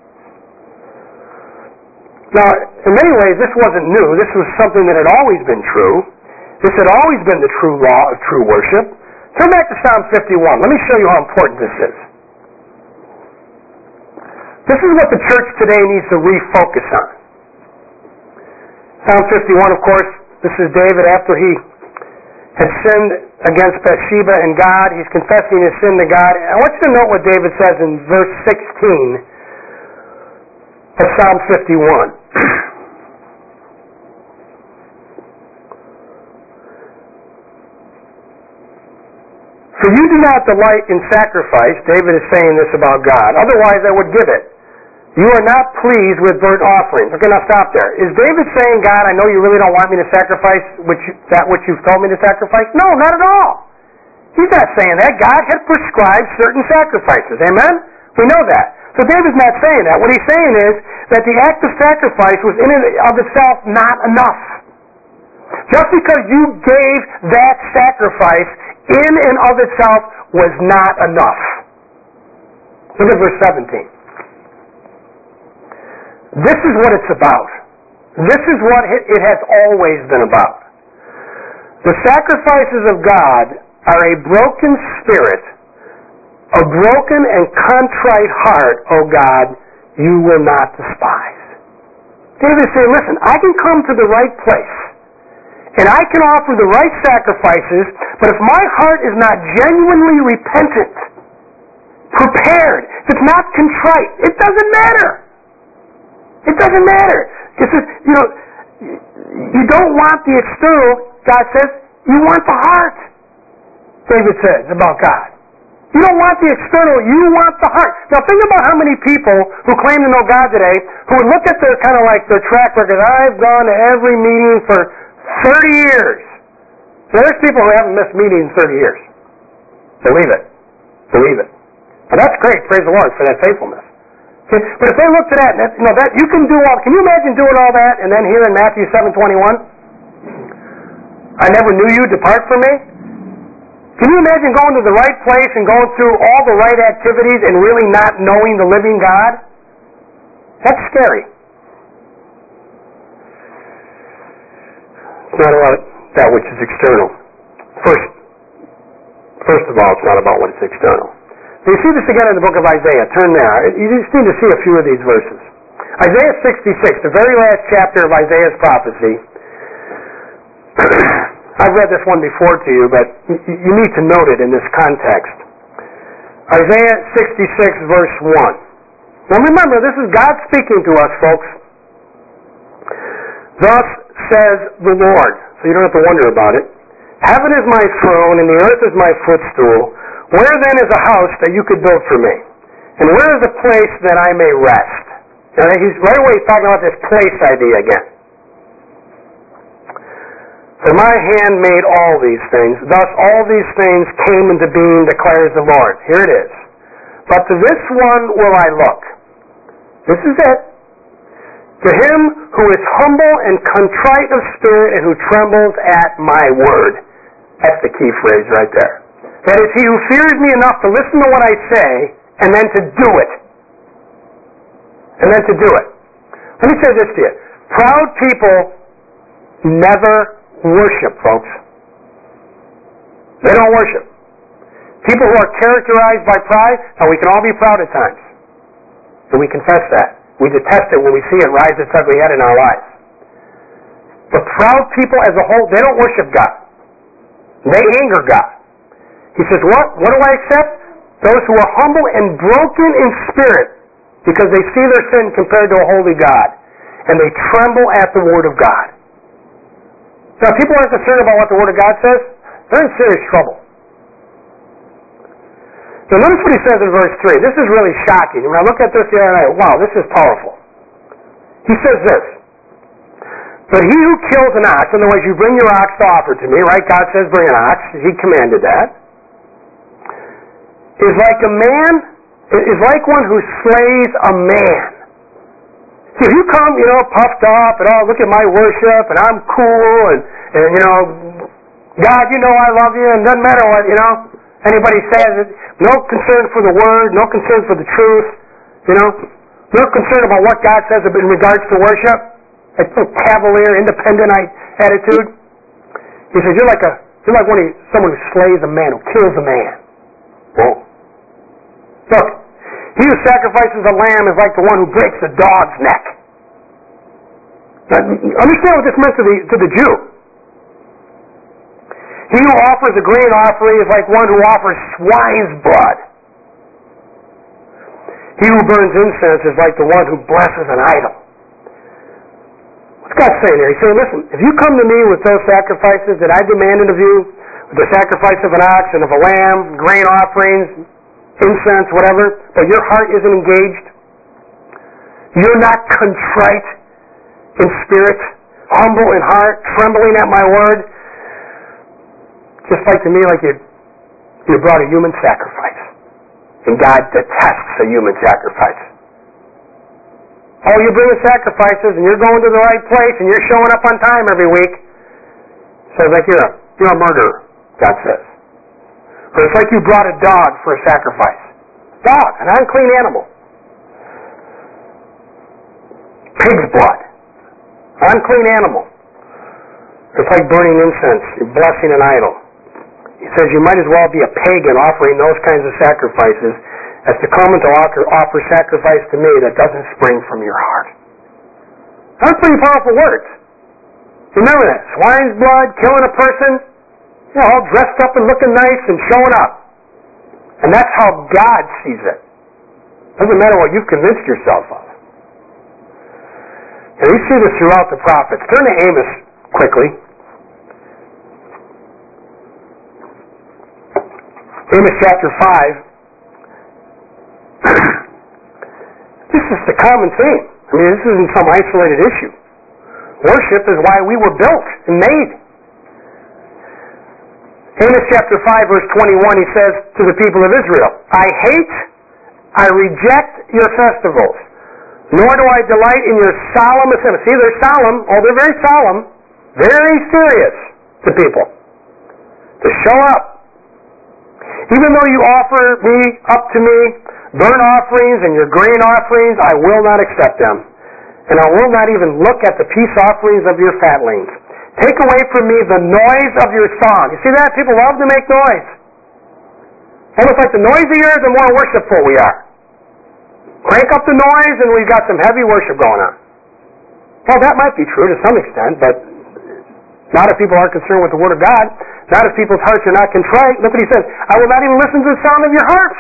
Now, in many ways, this wasn't new. This was something that had always been true. This had always been the true law of true worship. Turn back to Psalm 51. Let me show you how important this is. This is what the church today needs to refocus on. Psalm 51, of course, this is David after he had sinned against Bathsheba and God. He's confessing his sin to God. I want you to note what David says in verse 16 of Psalm 51. For you do not delight in sacrifice, David is saying this about God, otherwise I would give it. You are not pleased with burnt offerings. Okay, now stop there. Is David saying, God, I know you really don't want me to sacrifice that which you've told me to sacrifice? No, not at all. He's not saying that. God had prescribed certain sacrifices. Amen? We know that. So David's not saying that. What he's saying is that the act of sacrifice was in and of itself not enough. Just because you gave that sacrifice in and of itself was not enough. Look at verse 17. This is what it's about. This is what it has always been about. The sacrifices of God are a broken spirit, a broken and contrite heart, O God, you will not despise. David is saying, listen, I can come to the right place, and I can offer the right sacrifices, but if my heart is not genuinely repentant, prepared, if it's not contrite, it doesn't matter. It doesn't matter. This is, you don't want the external, God says, you want the heart, David says about God. You don't want the external, you want the heart. Now think about how many people who claim to know God today who would look at their kind of like their track record. I've gone to every meeting for 30 years. Now there's people who haven't missed meetings in 30 years. Believe it. Believe it. Now that's great. Praise the Lord for that faithfulness. Okay? But if they looked at that, that you can do all. Can you imagine doing all that and then here in Matthew 7:21, I never knew you. Depart from me. Can you imagine going to the right place and going through all the right activities and really not knowing the living God? That's scary. It's not about that which is external. First of all, it's not about what is external. So you see this again in the book of Isaiah. Turn there. You just need to see a few of these verses. Isaiah 66, the very last chapter of Isaiah's prophecy. I've read this one before to you, but you need to note it in this context. Isaiah 66, verse 1. Now remember, this is God speaking to us, folks. Thus says the Lord. So you don't have to wonder about it. Heaven is my throne, and the earth is my footstool. Where then is a house that you could build for me? And where is a place that I may rest? Now he's right away talking about this place idea again. For my hand made all these things. Thus all these things came into being, declares the Lord. Here it is. But to this one will I look. This is it. To him who is humble and contrite of spirit and who trembles at my word. That's the key phrase right there. That is, he who fears me enough to listen to what I say and then to do it. And then to do it. Let me say this to you. Proud people never worship, folks. They don't worship. People who are characterized by pride, now we can all be proud at times. And we confess that. We detest it when we see it rise its ugly head in our lives. But proud people as a whole, they don't worship God. They anger God. He says, what? What do I accept? Those who are humble and broken in spirit because they see their sin compared to a holy God. And they tremble at the word of God. Now, if people aren't concerned about what the word of God says, they're in serious trouble. Now, notice what he says in verse 3. This is really shocking. When I looked at this the other night, wow, this is powerful. He says this. But he who kills an ox, in other words, you bring your ox to offer to me, right? God says bring an ox. He commanded that. Is like one who slays a man. See, if you come, puffed up and look at my worship and I'm cool and God, I love you and doesn't matter what, anybody says it. No concern for the word, no concern for the truth, no concern about what God says in regards to worship. Like a cavalier, independent attitude. He says, you're like someone who slays a man, who kills a man. Whoa. Look, he who sacrifices a lamb is like the one who breaks a dog's neck. Now, understand what this meant to the Jew. He who offers a grain offering is like one who offers swine's blood. He who burns incense is like the one who blesses an idol. What's God saying there? He's saying, listen, if you come to me with those sacrifices that I demanded of you, with the sacrifice of an ox and of a lamb, grain offerings, incense, whatever, but your heart isn't engaged, you're not contrite in spirit, humble in heart, trembling at my word, just like to me, like you brought a human sacrifice. And God detests a human sacrifice. Oh, you bring the sacrifices and you're going to the right place and you're showing up on time every week. Sounds like you're a murderer, God says. But it's like you brought a dog for a sacrifice. Dog, an unclean animal. Pig's blood, unclean animal. It's like burning incense, you're blessing an idol. He says you might as well be a pagan offering those kinds of sacrifices as to come and to offer sacrifice to me that doesn't spring from your heart. That's pretty powerful words. Remember that. Swine's blood, killing a person, all dressed up and looking nice and showing up. And that's how God sees it. Doesn't matter what you've convinced yourself of. And we see this throughout the prophets. Turn to Amos quickly. Amos chapter 5. This is the common theme. I mean, this isn't some isolated issue. Worship is why we were built and made. Amos chapter 5, verse 21, he says to the people of Israel, I reject your festivals, nor do I delight in your solemn assemblies. See, they're solemn. Oh, they're very solemn. Very serious to people. To show up. Even though you offer up to me burnt offerings and your grain offerings, I will not accept them. And I will not even look at the peace offerings of your fatlings. Take away from me the noise of your song. You see that? People love to make noise. Almost like the noisier, the more worshipful we are. Crank up the noise and we've got some heavy worship going on. Well, that might be true to some extent, but not if people aren't concerned with the Word of God. Not if people's hearts are not contrite. Look what he says. I will not even listen to the sound of your harps.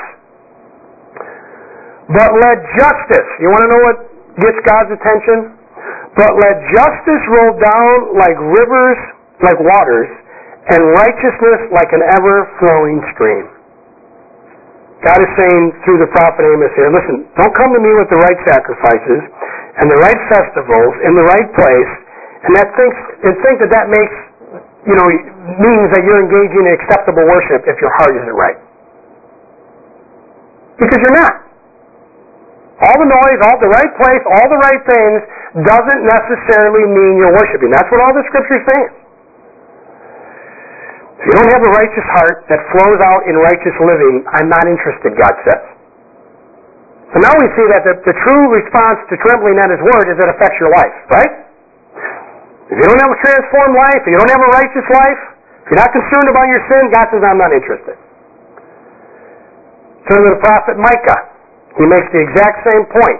But let justice, you want to know what gets God's attention? But let justice roll down like rivers, like waters, and righteousness like an ever-flowing stream. God is saying through the prophet Amos here, listen, don't come to me with the right sacrifices and the right festivals in the right place, and think that makes, means that you're engaging in acceptable worship if your heart isn't right. Because you're not. All the noise, all the right place, all the right things doesn't necessarily mean you're worshiping. That's what all the Scripture is saying. If you don't have a righteous heart that flows out in righteous living, I'm not interested, God says. So now we see that the true response to trembling at His Word is it affects your life, right? If you don't have a transformed life, if you don't have a righteous life, if you're not concerned about your sin, God says, I'm not interested. Turn to the prophet Micah. He makes the exact same point.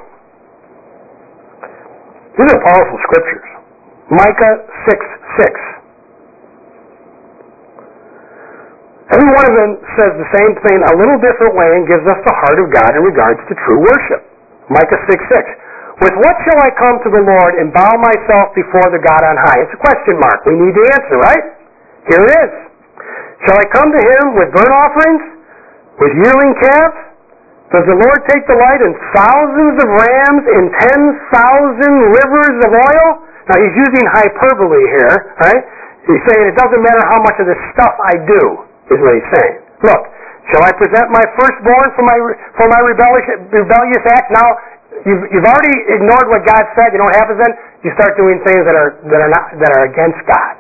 These are powerful scriptures. Micah 6:6. Every one of them says the same thing a little different way and gives us the heart of God in regards to true worship. Micah 6:6. With what shall I come to the Lord and bow myself before the God on high? It's a question mark. We need the answer, right? Here it is. Shall I come to Him with burnt offerings? With yearling calves? Does the Lord take delight in thousands of rams, in 10,000 rivers of oil? Now He's using hyperbole here, right? He's saying it doesn't matter how much of this stuff I do, is what He's saying. Look, shall I present my firstborn for my rebellious act? Now, you've already ignored what God said. You know what happens then? You start doing things that are against God.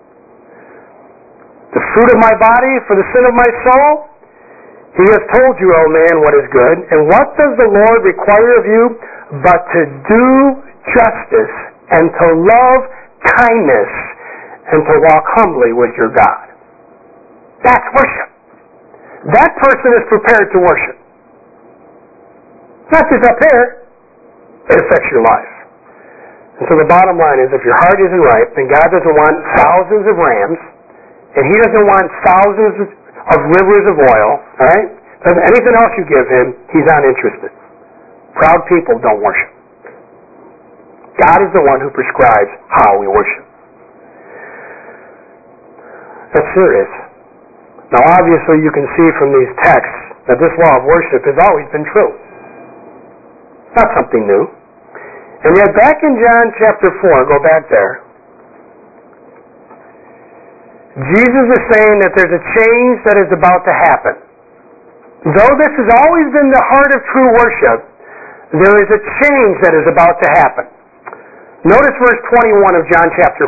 The fruit of my body for the sin of my soul? He has told you, O man, what is good. And what does the Lord require of you but to do justice and to love kindness and to walk humbly with your God? That's worship. That person is prepared to worship. Not just up here. It affects your life. And so the bottom line is, if your heart isn't right, then God doesn't want thousands of rams, and He doesn't want thousands of rivers of oil, all right? Anything else you give Him, He's not interested. Proud people don't worship. God is the one who prescribes how we worship. That's serious. Now obviously you can see from these texts that this law of worship has always been true. It's not something new. And yet back in John chapter 4, go back there, Jesus is saying that there's a change that is about to happen. Though this has always been the heart of true worship, there is a change that is about to happen. Notice verse 21 of John chapter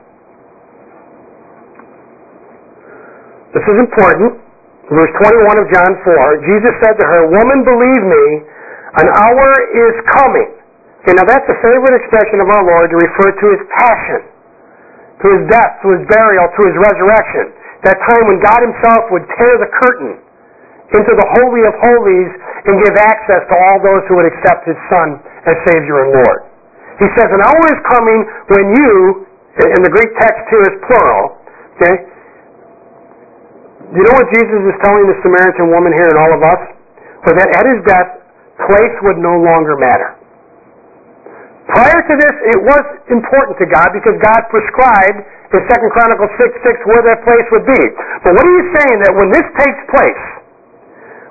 4. This is important. Verse 21 of John 4, Jesus said to her, Woman, believe me, an hour is coming. Okay, now that's a favorite expression of our Lord to refer to His passion, to His death, to His burial, to His resurrection. That time when God Himself would tear the curtain into the Holy of Holies and give access to all those who would accept His Son as Savior and Lord. He says, an hour is coming when you, and the Greek text here is plural, okay? You know what Jesus is telling the Samaritan woman here and all of us? Was that at His death, place would no longer matter. Prior to this, it was important to God because God prescribed in 2 Chronicles 6:6 where that place would be. But what are you saying? That when this takes place,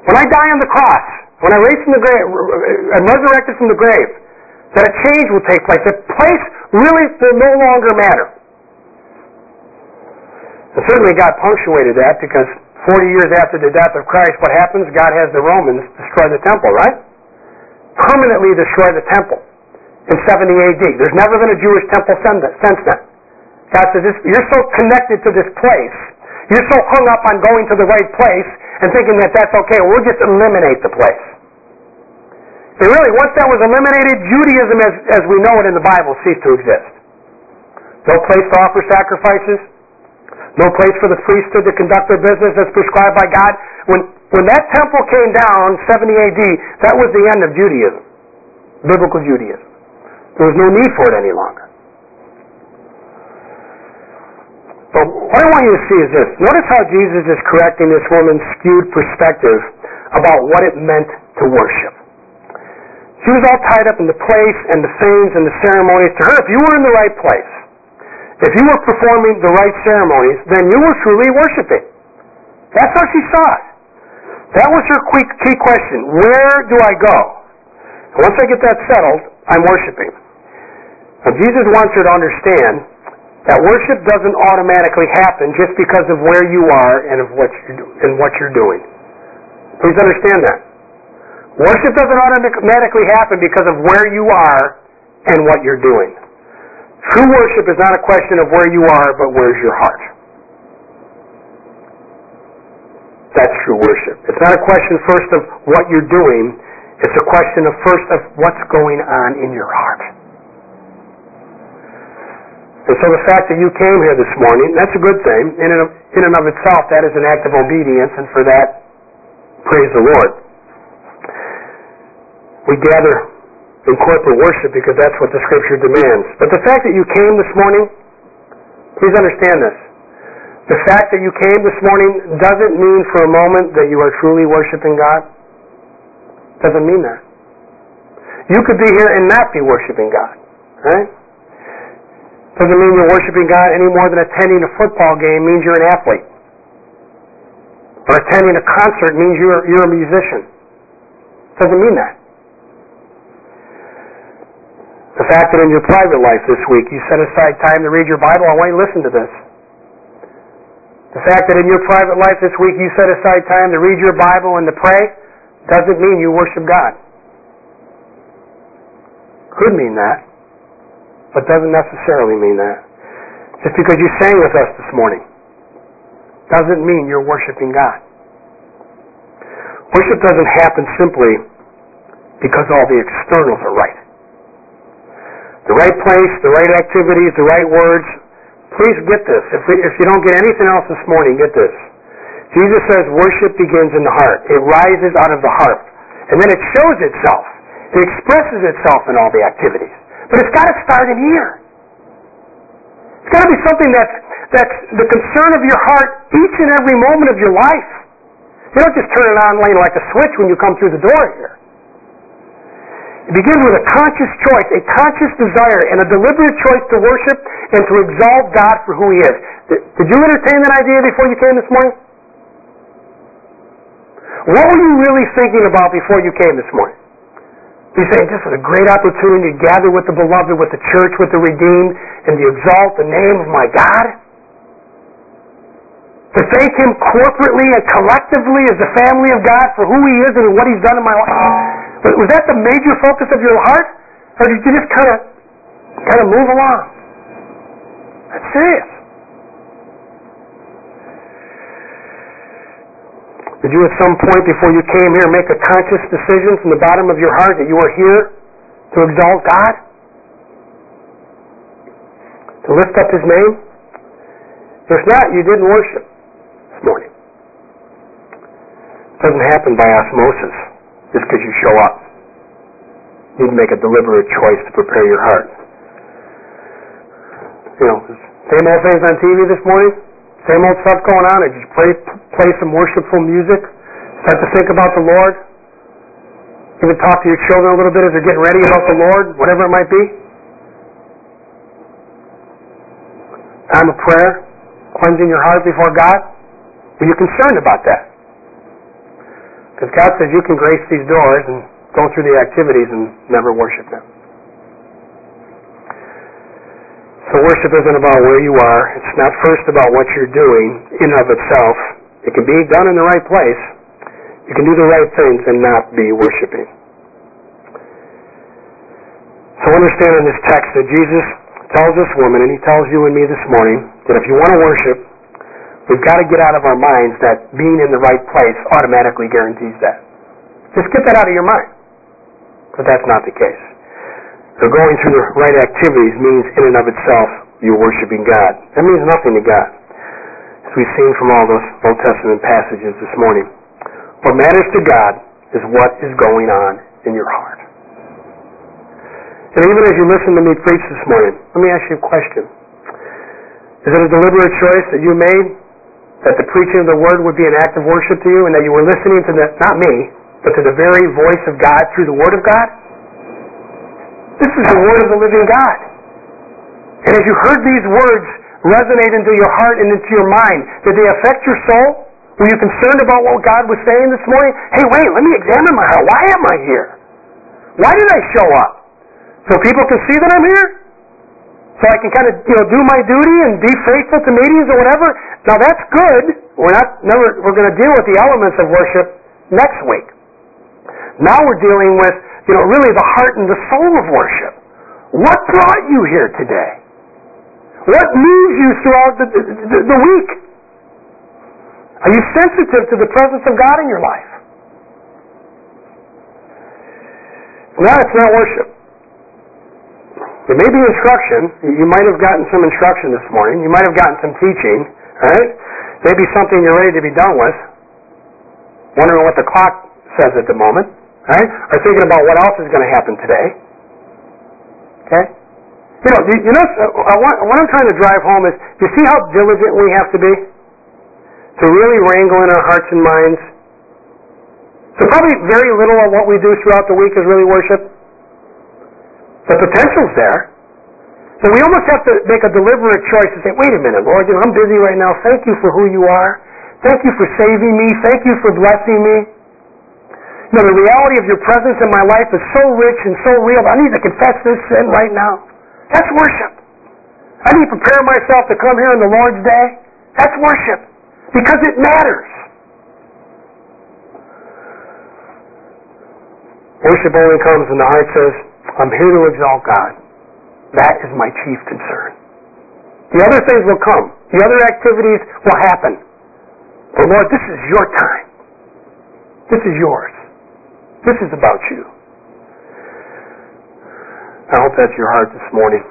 when I die on the cross, when I raise from the grave, I'm resurrected from the grave, that a change will take place. The place really will no longer matter. And certainly God punctuated that because 40 years after the death of Christ, what happens? God has the Romans destroy the temple, right? Permanently destroy the temple in 70 AD. There's never been a Jewish temple since then. God says, you're so connected to this place, you're so hung up on going to the right place and thinking that that's okay, we'll just eliminate the place. And really, once that was eliminated, Judaism as we know it in the Bible ceased to exist. No place to offer sacrifices, no place for the priesthood to conduct their business as prescribed by God. When that temple came down, 70 AD, that was the end of Judaism, biblical Judaism. There was no need for it any longer. But what I want you to see is this. Notice how Jesus is correcting this woman's skewed perspective about what it meant to worship. She was all tied up in the place and the things and the ceremonies. To her, if you were in the right place, if you were performing the right ceremonies, then you were truly worshiping. That's how she saw it. That was her key question. Where do I go? And once I get that settled, I'm worshiping. Now, Jesus wants her to understand that worship doesn't automatically happen just because of where you are and of what you're doing. Please understand that. Worship doesn't automatically happen because of where you are and what you're doing. True worship is not a question of where you are, but where's your heart. That's true worship. It's not a question first of what you're doing. It's a question of first of what's going on in your heart. And so the fact that you came here this morning, that's a good thing. In and of itself, that is an act of obedience, and for that, praise the Lord. We gather in corporate worship because that's what the Scripture demands. But the fact that you came this morning, please understand this. The fact that you came this morning doesn't mean for a moment that you are truly worshiping God. Doesn't mean that. You could be here and not be worshiping God. Right? Doesn't mean you're worshiping God any more than attending a football game means you're an athlete. Or attending a concert means you're a musician. Doesn't mean that. The fact that in your private life this week you set aside time to read your Bible, I want you to listen to this. The fact that in your private life this week you set aside time to read your Bible and to pray doesn't mean you worship God. Could mean that, but doesn't necessarily mean that. Just because you sang with us this morning doesn't mean you're worshiping God. Worship doesn't happen simply because all the externals are right. The right place, the right activities, the right words. Please get this. If you don't get anything else this morning, get this. Jesus says worship begins in the heart. It rises out of the heart. And then it shows itself. It expresses itself in all the activities. But it's got to start in here. It's got to be something that's the concern of your heart each and every moment of your life. You don't just turn it on like a switch when you come through the door here. It begins with a conscious choice, a conscious desire, and a deliberate choice to worship and to exalt God for who He is. Did you entertain that idea before you came this morning? What were you really thinking about before you came this morning? You're saying, this is a great opportunity to gather with the beloved, with the church, with the redeemed, and to exalt the name of my God? To thank Him corporately and collectively as the family of God for who He is and what He's done in my life? Was that the major focus of your heart? Or did you just kind of move along? That's serious. Did you at some point before you came here make a conscious decision from the bottom of your heart that you are here to exalt God? To lift up His name? If not, you didn't worship this morning. It doesn't happen by osmosis. Just because you show up. You need to make a deliberate choice to prepare your heart. Same old things on TV this morning? Same old stuff going on? Or just play some worshipful music? Start to think about the Lord? Even talk to your children a little bit as they're getting ready about the Lord? Whatever it might be? Time of prayer? Cleansing your heart before God? Are you concerned about that? Because God says you can grace these doors and go through the activities and never worship Him. So worship isn't about where you are. It's not first about what you're doing in and of itself. It can be done in the right place. You can do the right things and not be worshiping. So understand in this text that Jesus tells this woman, and He tells you and me this morning, that if you want to worship, we've got to get out of our minds that being in the right place automatically guarantees that. Just get that out of your mind. But that's not the case. So going through the right activities means in and of itself you're worshiping God. That means nothing to God, as we've seen from all those Old Testament passages this morning. What matters to God is what is going on in your heart. And even as you listen to me preach this morning, let me ask you a question. Is it a deliberate choice that you made that the preaching of the Word would be an act of worship to you, and that you were listening to not me, but to the very voice of God through the Word of God? This is the Word of the living God. And as you heard these words resonate into your heart and into your mind, did they affect your soul? Were you concerned about what God was saying this morning? Hey, wait, let me examine my heart. Why am I here? Why did I show up? So people can see that I'm here? So I can kind of, do my duty and be faithful to meetings or whatever? Now that's good. We're going to deal with the elements of worship next week. Now we're dealing with, really the heart and the soul of worship. What brought you here today? What moves you throughout the week? Are you sensitive to the presence of God in your life? No, it's not worship. It may be instruction. You might have gotten some instruction this morning. You might have gotten some teaching. All right? Maybe something you're ready to be done with. Wondering what the clock says at the moment. All right? Or thinking about what else is going to happen today. Okay? What I'm trying to drive home is, you see how diligent we have to be? To really wrangle in our hearts and minds. So probably very little of what we do throughout the week is really worship. The potential's there. But we almost have to make a deliberate choice to say, wait a minute, Lord, I'm busy right now. Thank you for who you are. Thank you for saving me. Thank you for blessing me. The reality of your presence in my life is so rich and so real. I need to confess this sin right now. That's worship. I need to prepare myself to come here on the Lord's Day. That's worship. Because it matters. Worship only comes when the heart says, I'm here to exalt God. That is my chief concern. The other things will come. The other activities will happen. But Lord, this is your time. This is yours. This is about you. I hope that's your heart this morning.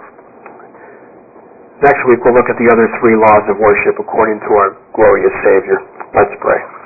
Next week we'll look at the other 3 laws of worship according to our glorious Savior. Let's pray.